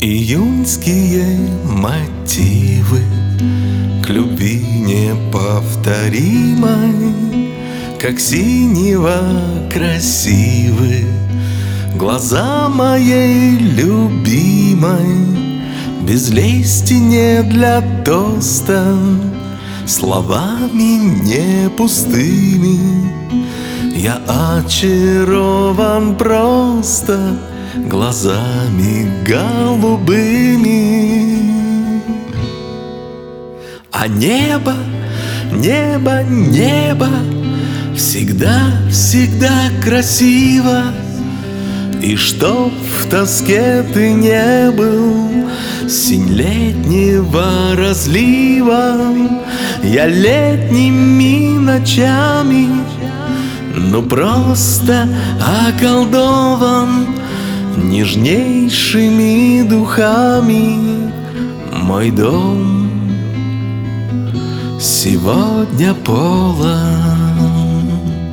Июньские мотивы к любви неповторимой, как синего красивы глаза моей любимой. Без лести не для тоста, словами не пустыми, я очарован просто глазами голубыми. А небо, небо, небо всегда, всегда красиво. И чтоб в тоске ты не был, синь летнего разлива, я летними ночами ну просто околдован нежнейшими духами. Мой дом сегодня полон.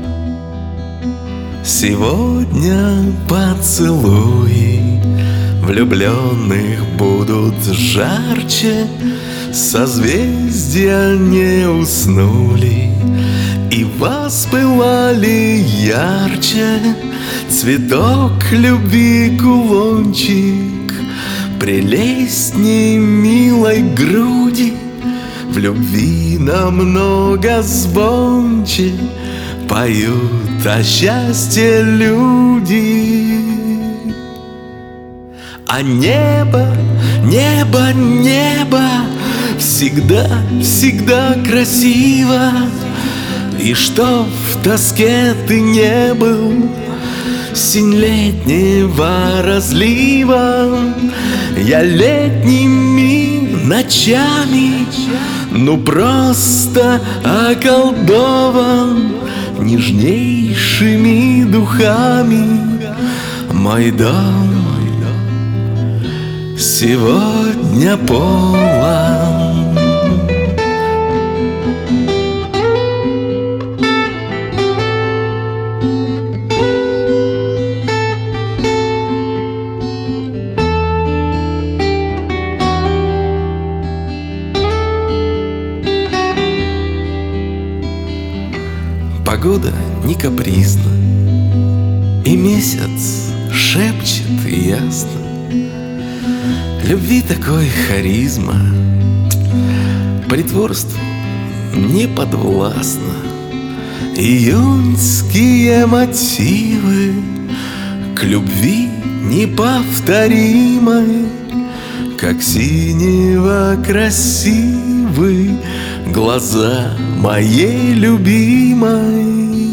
Сегодня поцелуи влюбленных будут жарче, созвездия не уснули и воспылали ярче. Цветок любви, кулончик прелестней милой груди, в любви намного звонче поют о счастье люди. А небо, небо, небо всегда, всегда красиво. И чтоб в тоске ты не был, синь летнего разлива, я летними ночами ну просто околдован нежнейшими духами. Мой дом сегодня полон. Погода не капризна, и месяц шепчет ясно. Любви такой харизма, притворству не подвластно. Июньские мотивы к любви неповторимой, как синего красивы глаза моей любимой.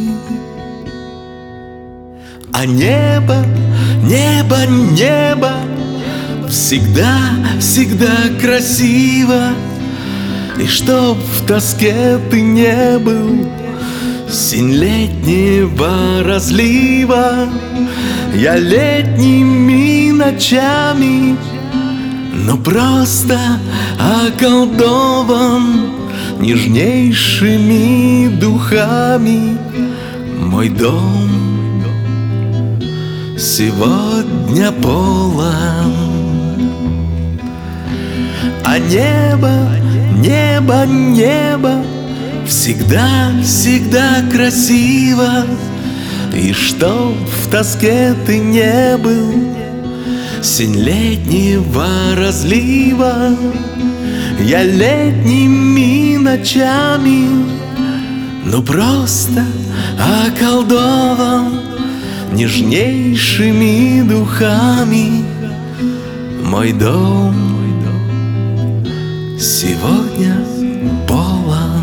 А небо, небо, небо всегда, всегда красиво. И чтоб в тоске ты не был, синь летнего разлива, я летними ночами ну просто околдован нежнейшими духами. Мой дом сегодня полон. А небо, небо, небо всегда, всегда красиво. И чтоб в тоске ты не был, синь летнего разлива, я летними ночами ну просто околдован нежнейшими духами. Мой дом сегодня полон.